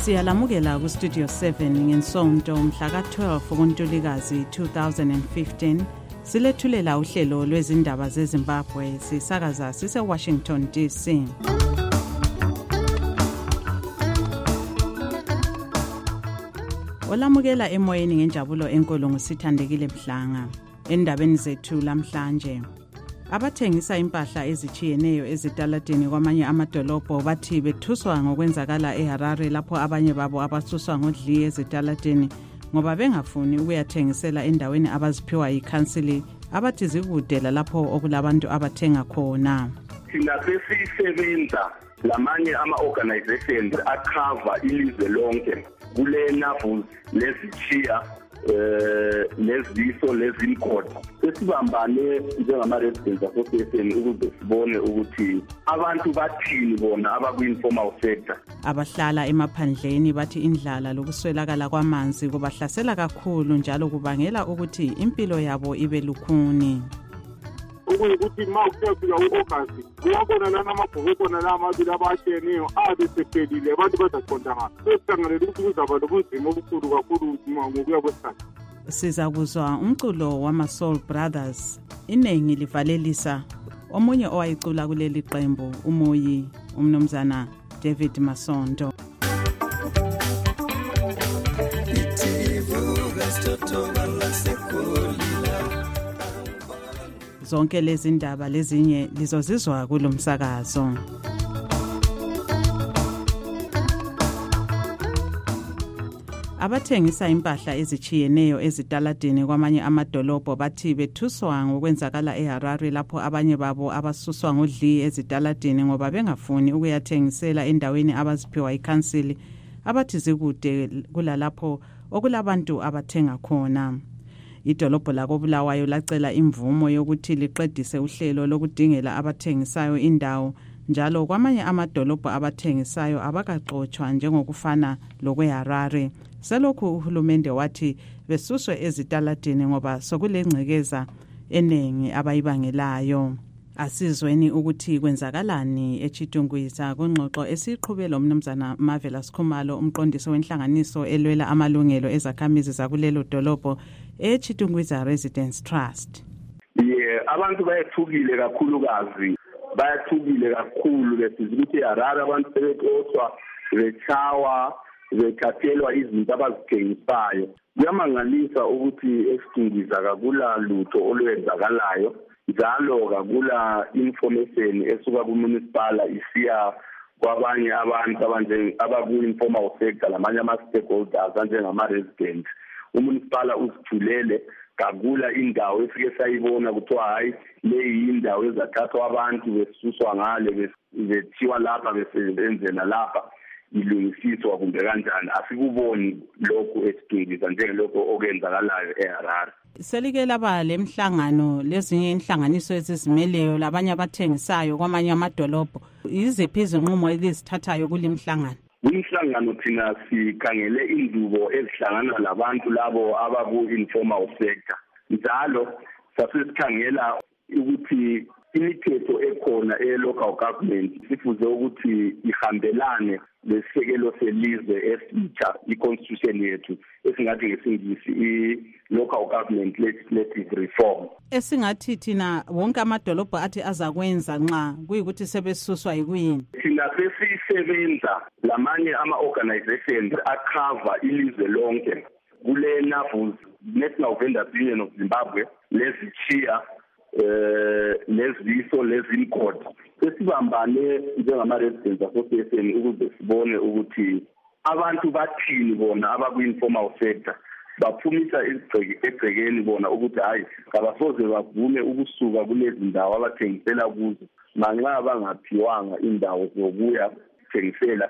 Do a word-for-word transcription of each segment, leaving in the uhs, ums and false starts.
Siyalamukela ku Studio seven ngensonto mhla ka twelve kuNtulikazi two thousand fifteen. Silethulela uhlelo lwezindaba zeZimbabwe sisakaza sise Washington D C. Olamukela emoyeni ngenjabulo enkulu ngusithandekile Mhlanga. Endabeni zethu lamhlanje, abathengisa impahla ezichiyeneyo ezitaladini kwamanye amadolobho bathi bethuswa ngokwenzakala eHarare lapho abanye babo abasuswa ngodli ezitaladini ngoba bengafuni ukuyathengisela endaweni abaziphiwa yikhansili abathi zikudela lapho okulabantu abathenga khona. Thina sesisebenza lamanye ama-organizations akhava ilizwe lonke kule NAVUS lezichiya eh leziso lezimgodi sesibambane njengama-residents association ukuze sibone ukuthi abantu bathini bona abaku-informal sector. Abahlala emaphandleni bathi indlala lokuswelakala kwamanzi kubahlasela kakhulu njalo kubangela ukuthi impilo yabo ibe lukhuni. Ukuthi ma kufika u-August kuyabona lana amabhuku khona la amabili abatshiyeneyo abe sephelile abantu bazaqonda ngaphi sesihlangane ukuthi kuzaba lobunzima obukhulu kakhulu ngokuya kwesikhathi. Siza kuzwa umculo wama-Soul Brothers inengi livalelisa omunye owayicula kuleli qembu umoyi umnumzana David Masondo. Zonke lezi ndaba lezinye lizozizwa kulomsakazo. Abathengisa impahla ezichiyeneyo ezitaladini kwamanye amadolobho bathi bethuswa ngokwenzakala eHarare lapho abanye babo abasuswa ngodli ezitaladini ngoba bengafuni ukuyathengisela endaweni abaziphiwa yikhansili abathi zikude kulalapho okulabantu abathenga khona. Idolobho lakoBulawayo lacela imvumo yokuthi liqedise uhlelo lokudingela abathengisayo indawo njalo kwamanye amadolobho abathengisayo abakaxoxwa njengokufana lokweHarare. Selokhu uhulumende wathi besuswe ezitaladini ngoba sokulengcekeza enengi abayibangelayo. Asizweni ukuthi kwenzakalani eChitungwiza kungxoxo esiqhubela umnumzana Marvelous Khumalo umqondisi wenhlanganiso elwela amalungelo ezakhamizi zakulelo dolobho eChitungwiza Residents Trust. Yeah, abantu bayethukile kakhulukazi bayathukile kakhulu lesizwe ukuthi eHarare abantu sebexoxwa bechawa bekhathelwa izinto abazithengisayo. Kuyamangalisa ukuthi eChitungwiza kakula lutho olwenzakalayo njalo kakula information esuka ku-municipal isiya kwabanye abantu abanje abaku-informal sector lamanye ama-stakeholders anjengama-residents. Umunicipal uzithulele kakula indawo efike sayibona kuthiwa hayi leyi indawo ezathathwa abantu besuswa ngale bethiwa lapha besebenzela lapha ilungisiswa kumbe kanjani. Asikuboni lokhu eChitungwiza njengelokho okwenzakalayo eHarare. Selike laba lemhlangano lezinye inhlanganiso ezizimeleyo labanye abathengisayo kwamanye amadolobho iziphi izinqumo ezithathayo kulimhlangano? Umhlangano thina sikhangele indubo ezihlangana labantu labo abaku-informal sector njalo sasikhangela ukuthi imithetho ekhona e-local government sifuze ukuthi ihambelane lesekelo selizwe esitsha i-constitution yethu esingathi ngesingisi i-local government legislative reform. Esingathi thina wonke amadolobho athi azakwenza nxa kuyikuthi sebesuswa yikuyini? Thina sesisebenza lamanye ama-organizations akhava ilizwe lonke kule NAVUS, National Vendors Union of Zimbabwe, lezichiya eh leziso lezimgodi sesibambane njengama-residents association ukuze sibone ukuthi abantu bathini bona abaku-informal sector baphumisa egcekeni bona ukuthi hayi kabasoze bavume ukusuka kulezi ndawo abathengisela kuzo manxa bangaphiwanga indawo zokuya thengisela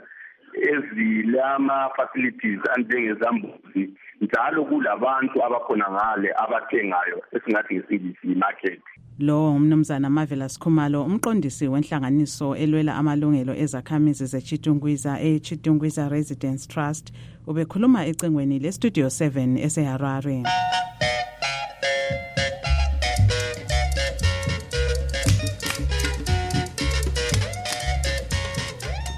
ezilama facilities anjengezambuzi njalo kulabantu abakhona ngale abathengayo esingathi ngesingisi market. Lo umnumzana Marvelous Khumalo umqondisi wenhlanganiso elwela amalungelo ezakhamizi zeChitungwiza eChitungwiza Residents Trust ubekhuluma ecengweni leStudio seven eseHarare.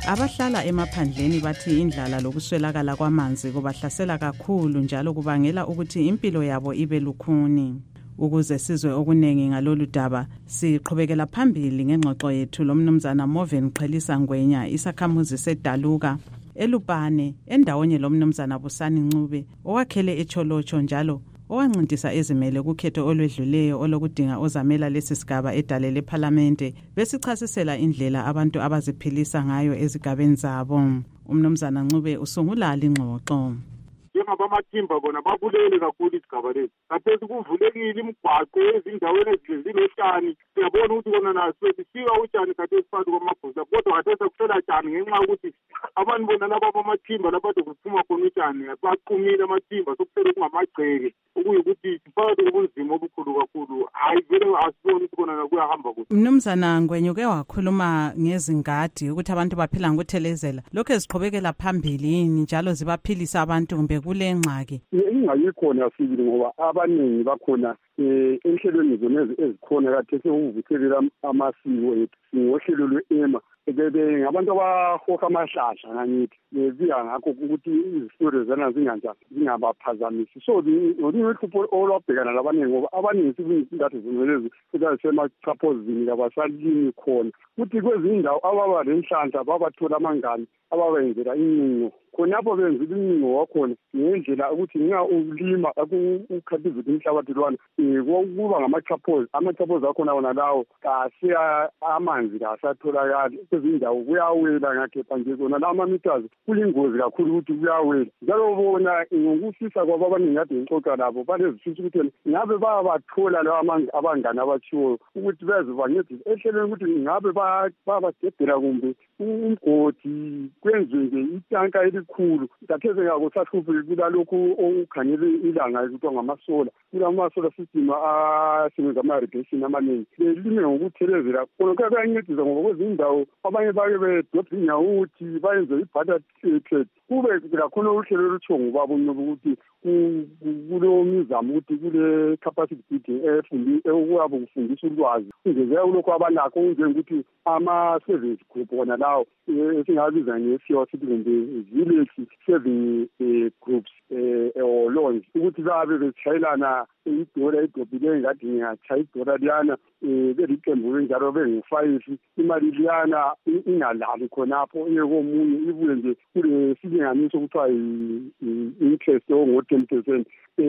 Abahlala emaphandleni bathi indlala lokuswelakala kwamanzi kubahlasela kakhulu njalo kubangela ukuthi impilo yabo ibe lukhuni. Ukuze sizwe okunengi ngalolu daba, siqhubekela phambili ngengxoxo yethu lomnumzana Moven Qhelisa Ngwenya, isakhamuzi seDaluka eLupane, endawonye lomnumzana Busani Ncube owakhele eCholotsho njalo owancintisa ezimele kukhetho olwedluleyo olokudinga ozamela lesi sigaba edale leParlamente, besichasisela indlela abantu abaziphilisa ngayo ezigabeni zabo. Umnumzana Ncube usungula lingxoxo. Njengabamathimba bona babulele kakhulu isigaba lesi. Kaphezi kuvulekile imigwaqo ezindaweni ezilezilotshani. Siyabona ukuthi kona naso sifika utshani kathesi phakathi kwamabhuza. Kodwa kathesi kusela tshani ngenxa yokuthi abantu bona laba bamathimba lapho kuphuma khona utshani baqumile amathimba sokusele kungamagceke. Ukuyukuthi phakathi kobunzima obukhulu kakhulu. Hayi vele asiboni ukuthi kona kuyahamba kuhle. Mnumzana Ngwenya uke wakhuluma ngezingadi ukuthi abantu baphila ngokuthelezela. Lokho eziqhubekela phambili yini njalo zibaphilisa abantu kumbe kule ngxaki? Ingayikhona sibili ngoba abaningi bakhona enhlelweni zona ezikhona kade sekuvuthelela amasiko ethu. Ngohlelo lwe-ema bebe ngabantu abahoka amahlahla ngangithi beziya ngakho ukuthi izistories zana zinganjani zingabaphazamisi. So ngolinye uhlupho olwabhekana labaningi ngoba abaningi sibingathi zinwelezi semachaphozini kabasalini khona ukuthi kwezinye indawo ababa lenhlanhla babathola amangane ababenzela incingo khonapho benzile incingo wakhona ngendlela ukuthi nxa ulima ukhathizile umhlabathi lwana kuba ngamachaphozi amachaphozi akhona wona lawo kasiya amanzi kasatholakali kwezindawo kuyawela ngakepha nje zona la amamiters kuyingozi kakhulu ukuthi kuyawela njalo bona ngokusisa kwabo abaningi kade ngixoxa labo balezifisa ukuthi ngabe bayabathola lawo amanzi abangane abatshiwo ukuthi beze bancedise ehlelweni ukuthi ngabe babagebhela kumbe umgodi kwenziwe nje itanka elikhulu katheze ngakusahluphi kulalokhu okukhangele ilanga ekuthiwa ngamasola kulamasola system asebenza ama-irrigation amaningi belime ngokuthelezela khona kuyancedisa ngoba kwezinye indawo abanye bake bedobha inyawuthi bayenze i-butter trade kube kakhulu uhlelo olutsho ngubaba uNcube ukuthi kulo mizamo ukuthi kule capacity building efundi okuyabe kufundisa ulwazi kungezeka kulokho abanakho njengokuthi ama-service group wona lawo esingabiza nge-C O sithi kumbe village saving groups or loans ukuthi babe betshayelana idola idobhileyo ngathi ngiyatshaya idola liyana beliqembu njalo bengu-five imali liyana ingalali khonapho iyekomunye ibuye nje kule silinganiso kuthiwa i-interest ongo-ten percent.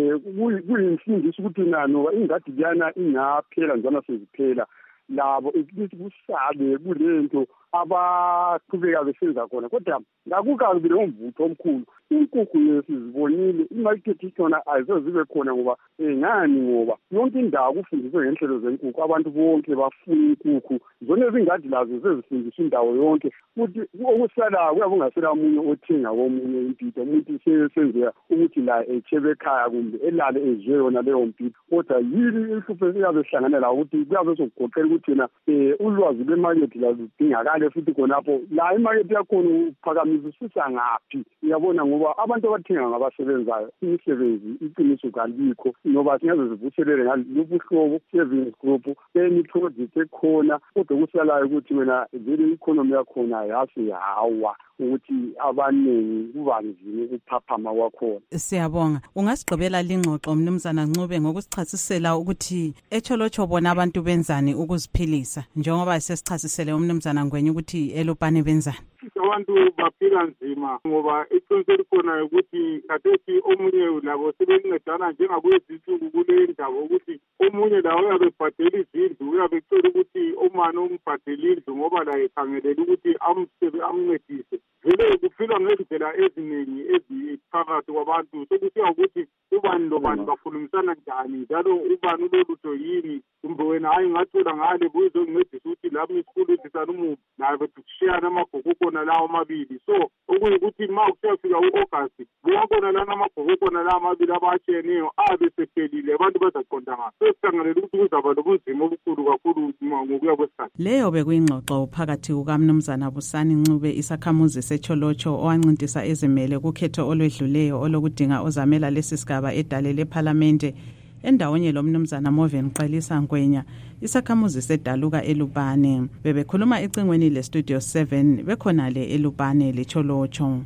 Kuyimfundiso ukuthi nanoba ingadi liyana ingaphela njalo seziphela labo ukuthi kusale kulento abaqhubeka besenza khona kodwa ngakukabi lo mvutho omkhulu inkukhu yesizibonile imarket ikhona ayizozibe khona ngoba ngani ngoba yonke indawo kufundiswe ngenhlelo zenkukhu abantu bonke bafuna inkukhu zona ezingadi lazo sezifundiswa indawo yonke futhi okusala kuyabe kungasela umunye othenga komunye impilo umuntu sesenzeka ukuthi la echebe ekhaya kumbe elale eje yona leyo mpilo kodwa yini ihlupho esiyabe sihlangana la ukuthi kuyabe sokugoqela ukuthi na ulwazi lwemarket lazidingakala futhi khonapho la imarket yakhona uphakamisa usisa ngaphi uyabona ngoba abantu abathenga ngabasebenzayo imisebenzi iqiniso kalikho ngoba singaze zivuselele ngalobuhlobo savings group any project ekhona kodwa kusalayo ukuthi wena vele economy yakhona yasi hawa ukuthi abaningi kubanzima ukuphaphama kwakhona. Siyabonga. Ungasigqibela lingxoxo mnumzana Ncube ngokusichasisela ukuthi eCholotsho bona abantu benzani ukuziphilisa njengoba sesichasisele umnumzana Ngwenya ukuthi eLupane benzani. Abantu baphila nzima ngoba iqiniso likhona ukuthi kathethi omunye labo sebencedana njengakwezisuku kule ndawo ukuthi omunye lawo uyabe ebhadela izindlu uyabe ecela ukuthi umane umbhadele indlu ngoba la ekhangelela ukuthi amncedise vele kufilwa ngendlela eziningi eziphakathi kwabantu sokusiya ukuthi ubani lobani bakhulumisana njani njalo ubani ulolutho yini kumbe wena hayi ngathola ngale buzoncedisa ukuthi lami isikhulu edisana umubi naye bethikushiyana amabhuku khona lawo amabili so okuyukuthi ma kusiyafika u-August kuwakhona lana amabhuku khona lawo amabili abatshiyeneyo abe sephelile abantu bazaqonda ngaphi sesihlanganyela ukuthi kuzaba lobunzima obukhulu kakhulu ngokuya kwesikhathi. Leyo bekuyingxoxo phakathi kukaMnumzana Busani Ncube isakhamuzi seCholotsho owancintisa ezimele kukhetho olwedluleyo olokudinga ozamela lesi sigaba edale leParlamente endawonye lo mnumzana Moven Qelisa Ngwenya isakhamuzi sedaluka eLupane. Bebekhuluma ecingweni le Studio seven bekhona le eLupane leCholocho.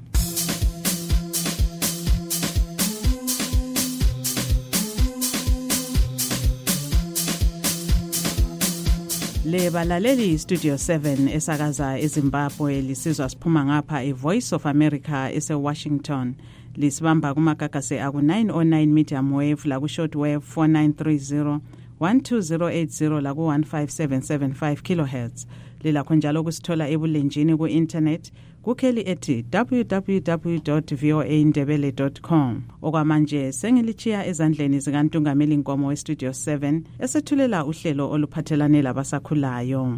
Le balaleli Studio seven esakaza eZimbabwe lisizwa siphuma ngapha eVoice of America eseWashington. Lisibamba kumagagase aku nine oh nine medium wave la ku short wave four nine three zero one two zero eight zero la ku one five seven seven five kilohertz. Lilakho njalo kusithola ebulenjini ku internet kukheli ethi w w w dot voa ndebele dot com. Okwamanje sengilichiya ezandleni zikaNtungameli Nkomo we Studio seven esethulela uhlelo oluphathelane labasakhulayo.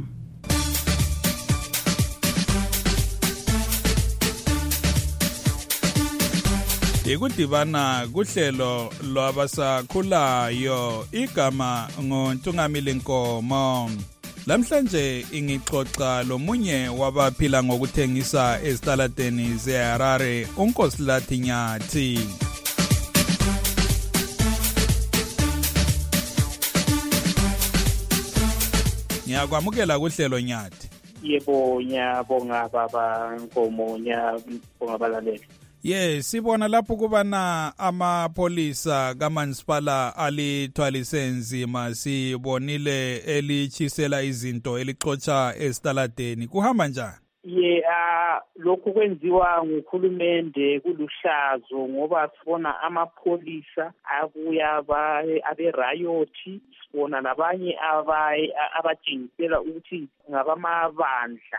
Ikudibana kuhlelo lwabasakhulayo igama ngoNtungameli Nkomo. Lamhlanje ingixoxa lomunye wabaphila ngokuthengisa ezitaladeni zeHarare uNkosilathi Nyathi. Ngiyakwamukela kuhlelo Nyathi. Yebo nyabonga baba Nkomo nyabonga balaleli. Ye sibona lapho kubana amapolisa kaMansipala alithwalise nzima sibonile elichisela izinto elixotsha esitaladeni kuhamba njani? Ye ah lokhu kwenziwa ngukhulumende kuluhlazo ngoba sibona amapolisa abuya abe riot, sibona nabanye abatshengisela ukuthi ngabamabandla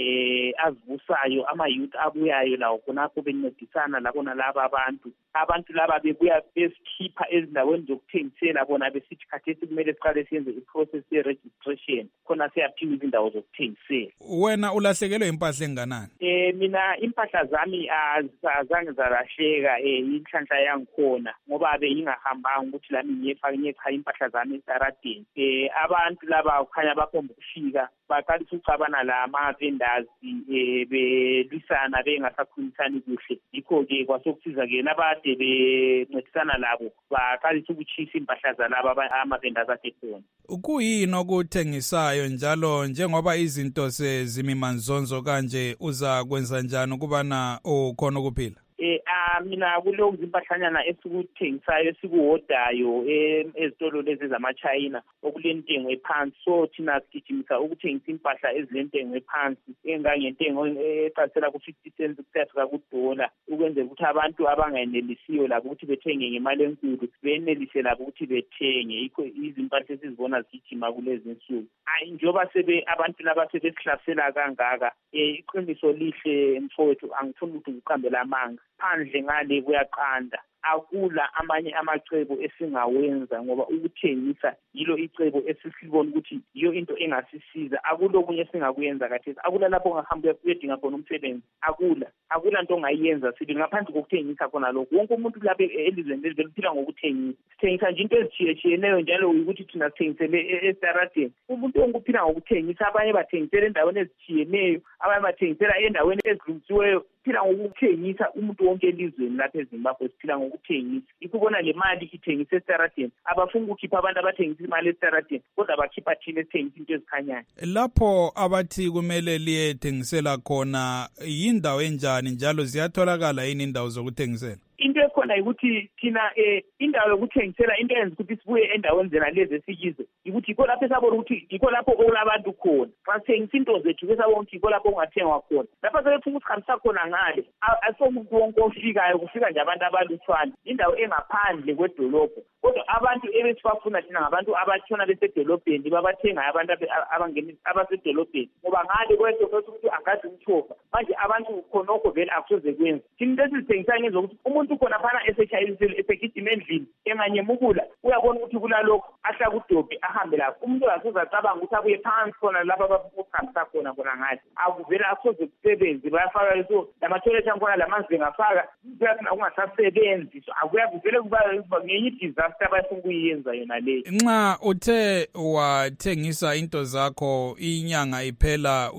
eh azibusayo ama youth abuyayo lawo khonapho bencedisana labo nalabo abantu abantu laba bebuya besikhipha ezindaweni zokuthengisela bona besithi khathesi kumele siqale siyenze iprocess ye registration khona siyaphiwa izindawo zokuthengisela. Wena ulahlekelwe impahla enganani? Eh mina impahla zami azange zalahleka eh inhlanhla yangikhona ngoba beyingahambanga ukuthi lami ngiyefaka nyecha impahla zami estaradeni. Eh abantu laba kukhanya bakhomba ukufika baqalisa ucabana la ama vendors eh belwisana bengasakhulumisani kuhle yikho ke kwasokusiza ke nabade bencedisana labo baqalisa ukuchisa impahla zalaba ama vendors athekhona. Ukuyini okuthengisayo njalo njengoba izinto sezimimanzonzo kanje uza kwenza njani ukubana ukhona ukuphila? Eh ah mina kulo impahlanyana esikuthengisayo esikuhodayo ezitolo lezi zamaChina okulentengo ephansi, so thina sigijimisa ukuthengisa impahla ezilentengo ephansi engangentengo eqalisela ku fifty cents kuyafika ku dollar ukwenzela ukuthi abantu abangayenelisiyo labo ukuthi bethenge ngemali enkulu benelise labo ukuthi bethenge. Yikho izimpahla esizibona zigijima kulezi insuku. Ayi njoba sebe abantu laba sebesihlasela kangaka eh iqiniso lihle mfowethu angifuni ukuthi ngiqambela amanga phandle ngale kuyaqanda. Akula amanye amacebo esingawenza ngoba ukuthengisa yilo icebo esisibona ukuthi iyo into engasisiza. Akulokunye singakuyenza kathesi, akula lapho ongahamba uyedinga khona umsebenzi, akula akula nto ongayenza sibe ngaphansi kokuthengisa khona lokho. Wonke umuntu lapha elizweni leli beliphila ngokuthengisa, sithengisa nje into ezitshiyeneyo njalo ukuthi thina sithengisele estaradeni. Umuntu onkuphila ngokuthengisa, abanye bathengisela endaweni ezitshiyeneyo, abanye bathengisela endaweni ezilungisiweyo. Phila ngokuthengisa umuntu wonke elizweni lapha eZimbabwe siphila ngokuthengisa. Ikubona le mali ithengisa estaradeni, abafuna ukukhipha abantu abathengisa imali estaradeni kodwa bakhipha thina esithengisa into ezikhanyayo. Lapho abathi kumele liyethengisela khona yindawo enjani njalo ziyatholakala yini indawo zokuthengisela? Into ekhona ukuthi thina eh indawo yokuthengisela into eyenza ukuthi sibuye endaweni zena lezi esikizo ukuthi ikho lapho esabona ukuthi ikho lapho okulabantu khona. Xa sithengisa into zethu besabona ukuthi ikho lapho ongathengwa khona. Lapha sebefuna ukusikhambisa khona ngale asomuntu wonke ofikayo kufika nje abantu abalutshwana indawo engaphandle kwedolobho. Kodwa abantu ebesifuna thina ngabantu abatshona besedolobheni babathenga abantu abangeni abasedolobheni ngoba ngale kwethu ukuthi angazi umthofa manje abantu khonokho vele akusoze kwenza. Thina lesithengisa ngezokuthi umuntu khona phana esechayisile esegijima endlini enganyemukula uyabona ukuthi kulalokho ahla kudobhe ahambe lapho. Umuntu akasoze acabanga ukuthi abuye phansi khona lapha abakuhambisa khona khona ngathi akuvela akusoze kusebenzi bayafaka leso lama-toilet angkhona lamanzi bengafaka kuyathina kungasasebenzi. So akuyakuvele kuba ngenye disaster abayifuna ukuyenza yona leyo. Nxa uthe wathengisa into zakho inyanga iphela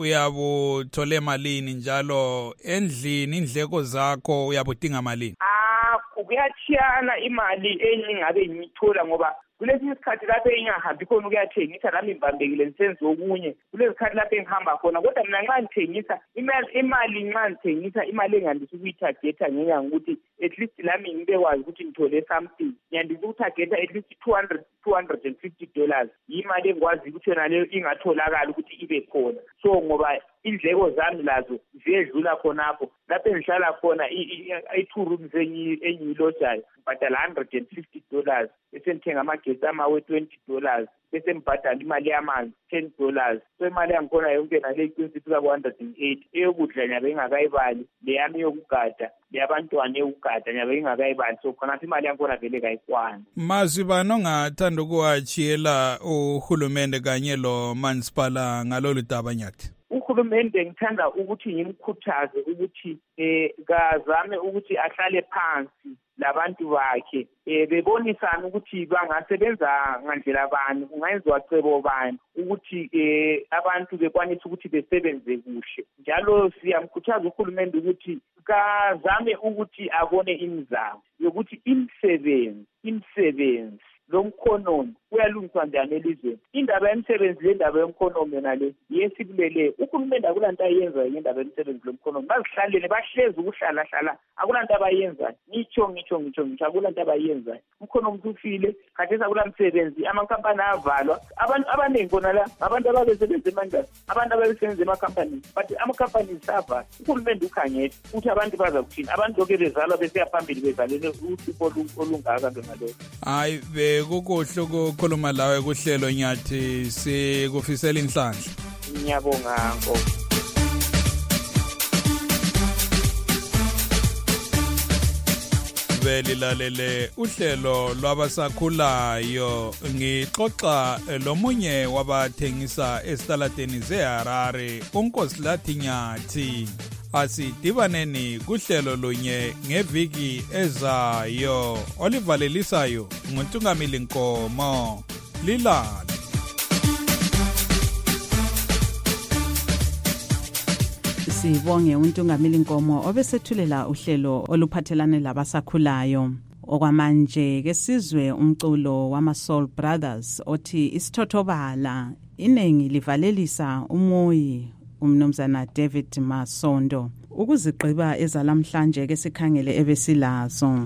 uyabuthole malini njalo endlini indleko zakho uyabudinga malini? Ah kuyachiyana imali engingabe ngiyithola ngoba kulesi isikhathi lapho engingahambi khona ukuyathengisa nami ngibambekile ngisenze okunye kulesi sikhathi lapho engihamba khona kodwa mina nxa ngithengisa imali imali nxa ngithengisa imali engandisa ukuyithagetha ngenyanga ukuthi at least lami ngibekwazi ukuthi ngithole something ngiyandisa ukuthagetha at least two hundred two hundred and fifty dollars imali engikwazi ukuthi yona leyo ingatholakala ukuthi ibe khona so ngoba indleko zami lazo ziyedlula khonapho lapho engihlala khona i-two rooms engiyilojayo ngibhadala one hundred and fifty dollars bese ngithenga amagesi amawe twenty dollars bese ngibhadala imali yamanzi ten dollars so imali yangikhona yonke nale iqinisiphi ka one hundred and eight eyokudla nyabe ingakayibali leyami yokugada leyabantwana eyokugada nyabe ingakayibali so khonapho imali yangikhona vele kayikwani. Mazwi bani ongathanda ukuwachiyela uhulumende kanye lo municipal ngalolu daba nyathi? Uhulumende ngithanda ukuthi ngimkhuthaze ukuthi eh kazame ukuthi ahlale phansi labantu bakhe eh bebonisana ukuthi bangasebenza ngandlela bani kungayenziwa cebo bani ukuthi eh abantu bekwanisa ukuthi besebenze kuhle njalo siyamkhuthaza uhulumende ukuthi kazame ukuthi abone imizamo yokuthi imisebenzi imisebenzi lo mkhonomi uyalungiswa njani elizweni indaba yemisebenzi le ndaba yomkhonomi yona le yesibulele uhulumende akulanto ayenza ngendaba yemisebenzi lo mkhonomi bazihlalele bahlezi ukuhlala hlala akulanto abayenza ngitsho ngitsho ngitsho ngitsho akulanto abayenza umkhonomi ufile khathesi akulamsebenzi amakhampani avalwa abantu abaningi bona la abantu ababesebenza emandla abantu ababesebenza emakhampani but amakhampani sava uhulumende ukhangele ukuthi abantu baza kuthini abantu lokho bezalwa bese phambili bezalele uhlupho olungaka ngalokho hayi bekukuhle ukukhuluma lawe kuhlelo nyathi sikufisela inhlanhla. Ngiyabonga nko. Belilalele uhlelo lwabasakhulayo ngixoxa lomunye wabathengisa esitaladeni zeHarare uNkosilathi Nyathi. Asidibaneni kuhlelo lunye ngeviki ezayo olivalelisayo nguNtungamili Nkomo lilala. Sibonge uNtungamili Nkomo obesethulela uhlelo oluphathelane labasakhulayo. Okwamanje ke sizwe umculo wama Soul Brothers othi isithotobala inengi livalelisa umoyi umnumzana David Masondo ukuzigqiba ezalamhlanje ke sikhangele ebesilazo.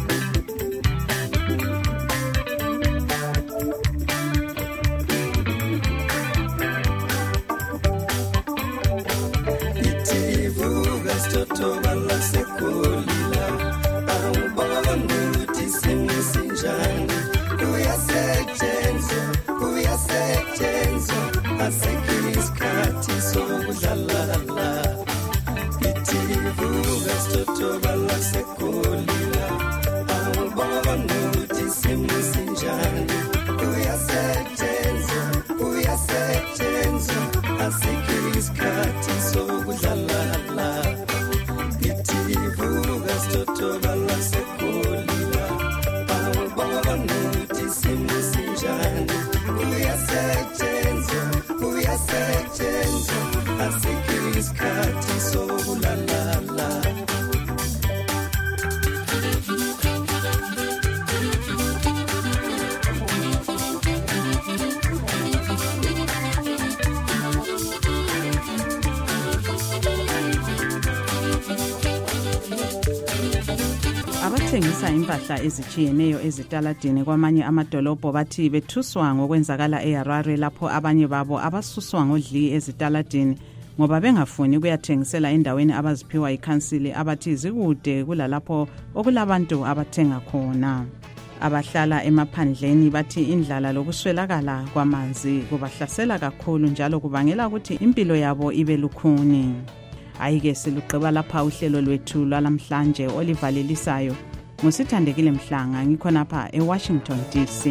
Abathengisa impahla ezichiyeneyo ezitaladini kwamanye amadolobho bathi bethuswa ngokwenzakala eHarare lapho abanye babo abasuswa ngodli ezitaladini ngoba bengafuni ukuyathengisela endaweni abaziphiwa ikhansili abathi zikude kulalapho okulabantu abathenga khona. Abahlala emaphandleni bathi indlala lokuswelakala kwamanzi kubahlasela kakhulu njalo kubangela ukuthi impilo yabo ibe lukhuni. Ayike siluqeba lapha uhlelo lwethu lwalamhlanje olivalelisayo. Musithandekile Mhlanga ngikhonapha eWashington D C.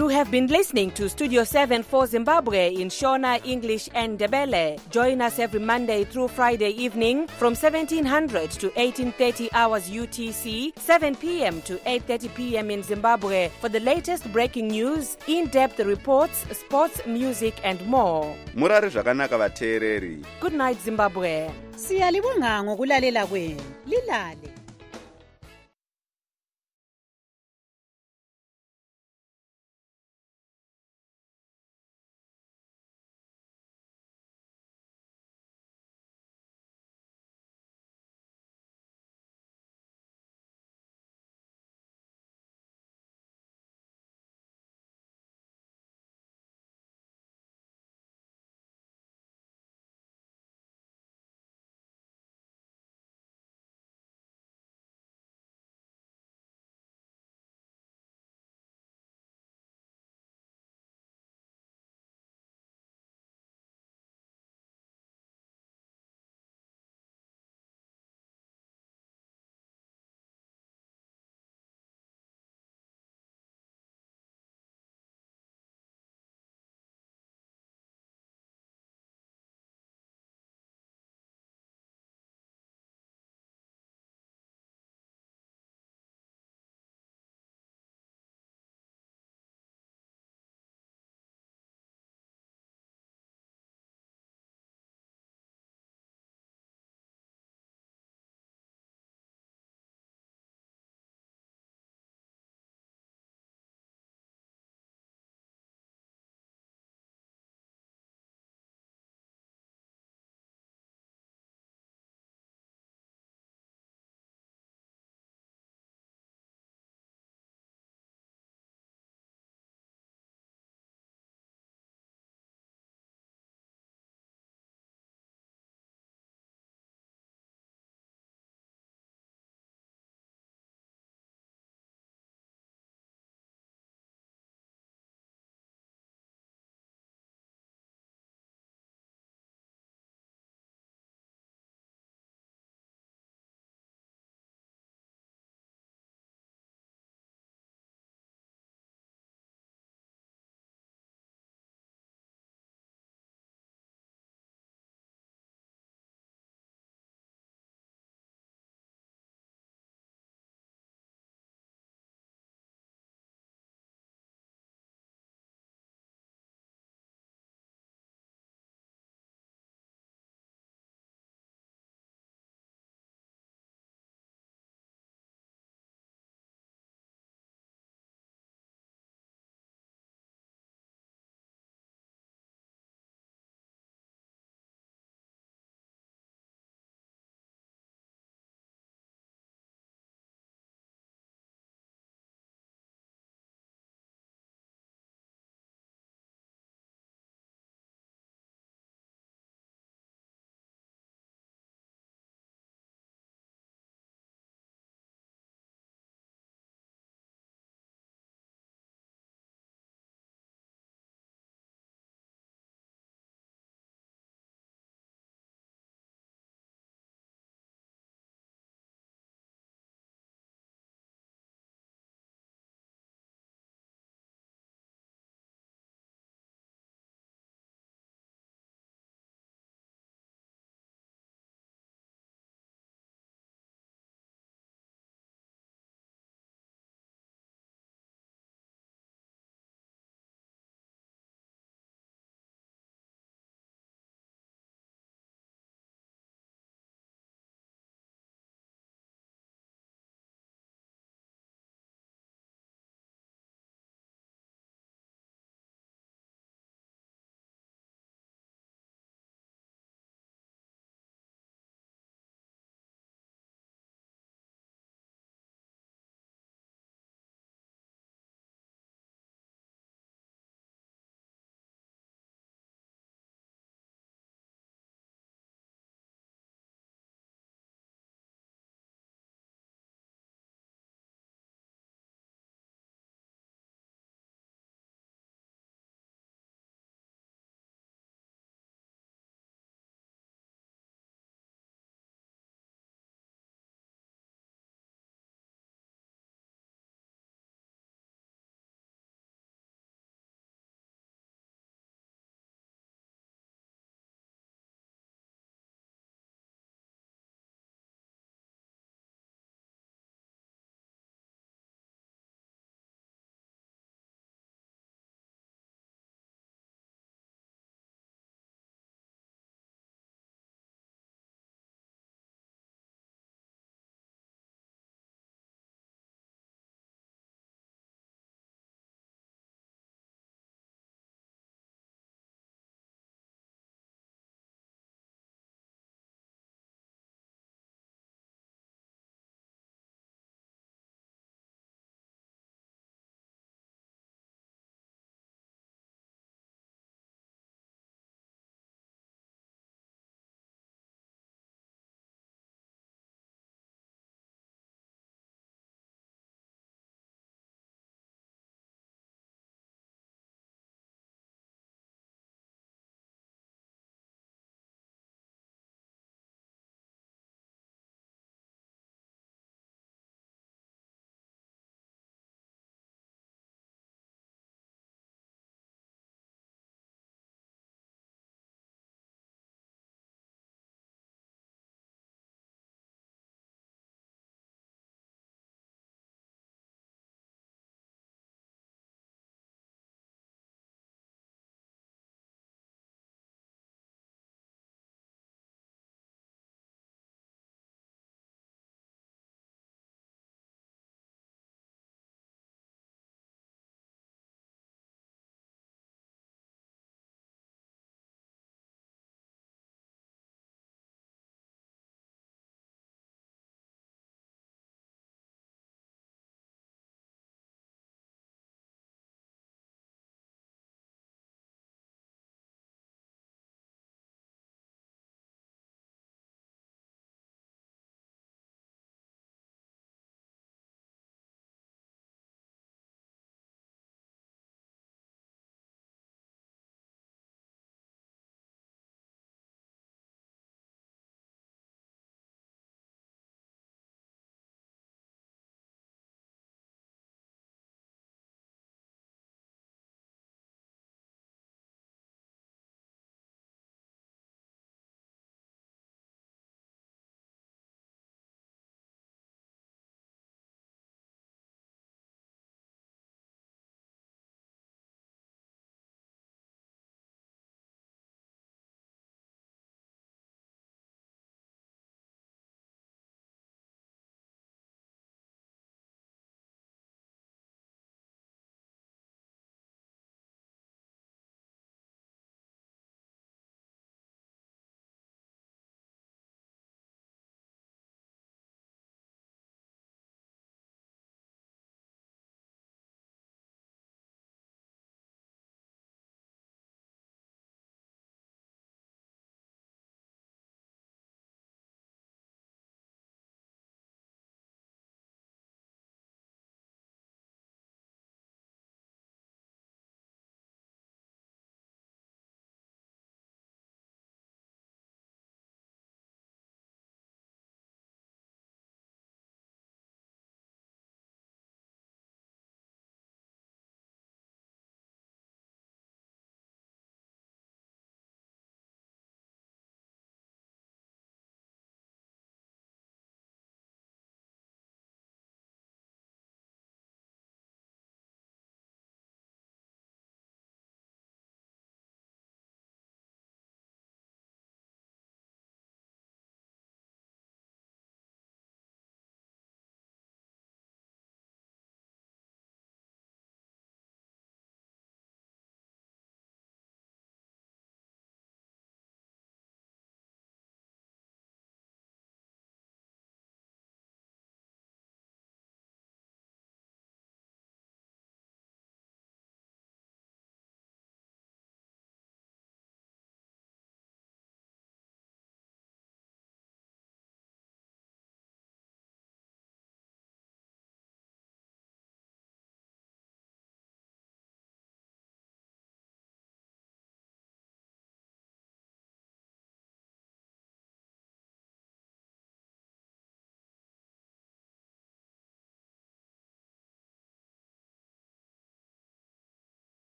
You have been listening to Studio seven for Zimbabwe in Shona, English and Ndebele. Join us every Monday through Friday evening from seventeen hundred to eighteen thirty hours U T C, seven p.m. to eight thirty p.m. in Zimbabwe for the latest breaking news, in-depth reports, sports, music and more. Murari zvakanaka vateereri. Good night, Zimbabwe. Siyalibonga ngokulalela kwenu. Lilale.